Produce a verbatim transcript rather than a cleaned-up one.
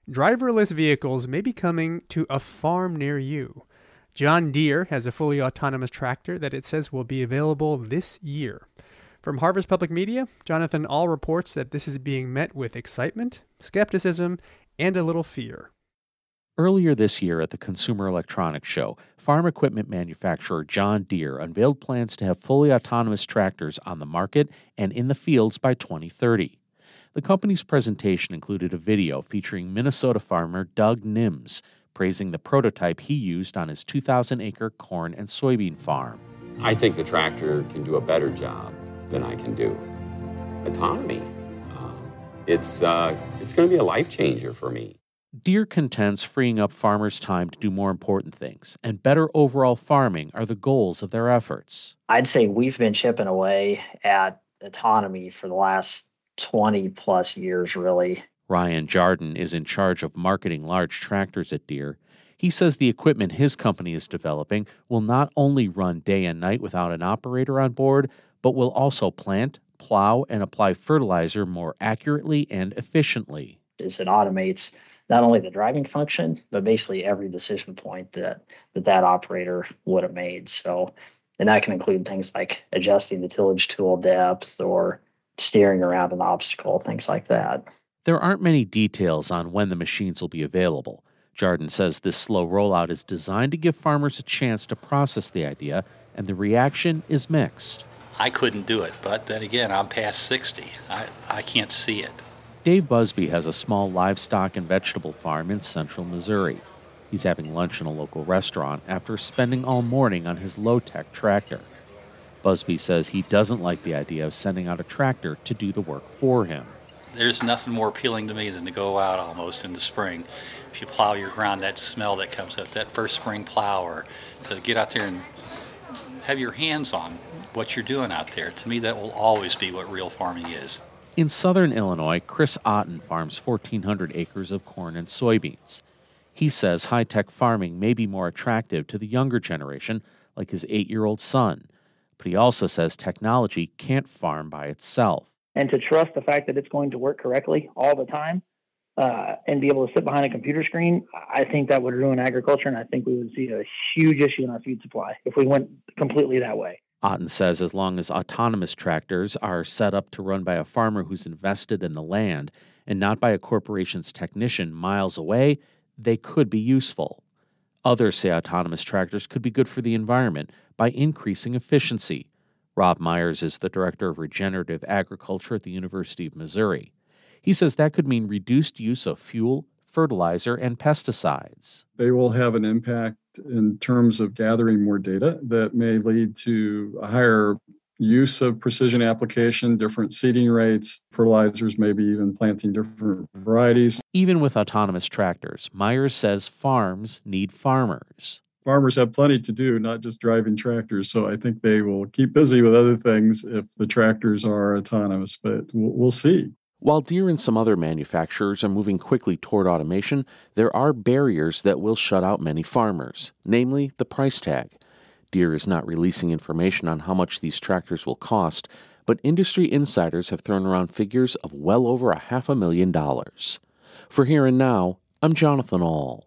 driverless vehicles may be coming to a farm near you. John Deere has a fully autonomous tractor that it says will be available this year. From Harvest Public Media, Jonathan Ahl reports that this is being met with excitement, skepticism, and a little fear. Earlier this year at the Consumer Electronics Show, farm equipment manufacturer John Deere unveiled plans to have fully autonomous tractors on the market and in the fields by twenty thirty. The company's presentation included a video featuring Minnesota farmer Doug Nims praising the prototype he used on his two thousand acre corn and soybean farm. I think the tractor can do a better job than I can do. Autonomy, uh, it's, uh, it's going to be a life changer for me. Deere contends freeing up farmers' time to do more important things, and better overall farming are the goals of their efforts. I'd say we've been chipping away at autonomy for the last twenty plus years, really. Ryan Jardin is in charge of marketing large tractors at Deere. He says the equipment his company is developing will not only run day and night without an operator on board, but will also plant, plow, and apply fertilizer more accurately and efficiently. As it automates not only the driving function, but basically every decision point that that, that operator would have made. So, and that can include things like adjusting the tillage tool depth or steering around an obstacle, things like that. There aren't many details on when the machines will be available. Jardin says this slow rollout is designed to give farmers a chance to process the idea, and the reaction is mixed. I couldn't do it, but then again, I'm past sixty. I, I can't see it. Dave Busby has a small livestock and vegetable farm in central Missouri. He's having lunch in a local restaurant after spending all morning on his low-tech tractor. Busby says he doesn't like the idea of sending out a tractor to do the work for him. There's nothing more appealing to me than to go out almost in the spring. If you plow your ground, that smell that comes up, that first spring plow, or to get out there and have your hands on what you're doing out there, to me that will always be what real farming is. In southern Illinois, Chris Otten farms fourteen hundred acres of corn and soybeans. He says high-tech farming may be more attractive to the younger generation, like his eight-year-old son. But he also says technology can't farm by itself. And to trust the fact that it's going to work correctly all the time uh, and be able to sit behind a computer screen, I think that would ruin agriculture, and I think we would see a huge issue in our food supply if we went completely that way. Otten says as long as autonomous tractors are set up to run by a farmer who's invested in the land and not by a corporation's technician miles away, they could be useful. Others say autonomous tractors could be good for the environment by increasing efficiency. Rob Myers is the director of regenerative agriculture at the University of Missouri. He says that could mean reduced use of fuel, fertilizer, and pesticides. They will have an impact in terms of gathering more data that may lead to a higher use of precision application, different seeding rates, fertilizers, maybe even planting different varieties. Even with autonomous tractors, Myers says farms need farmers. Farmers have plenty to do, not just driving tractors, so I think they will keep busy with other things if the tractors are autonomous, but we'll see. While Deere and some other manufacturers are moving quickly toward automation, there are barriers that will shut out many farmers, namely the price tag. Deere is not releasing information on how much these tractors will cost, but industry insiders have thrown around figures of well over a half a million dollars. For Here and Now, I'm Jonathan Ahl.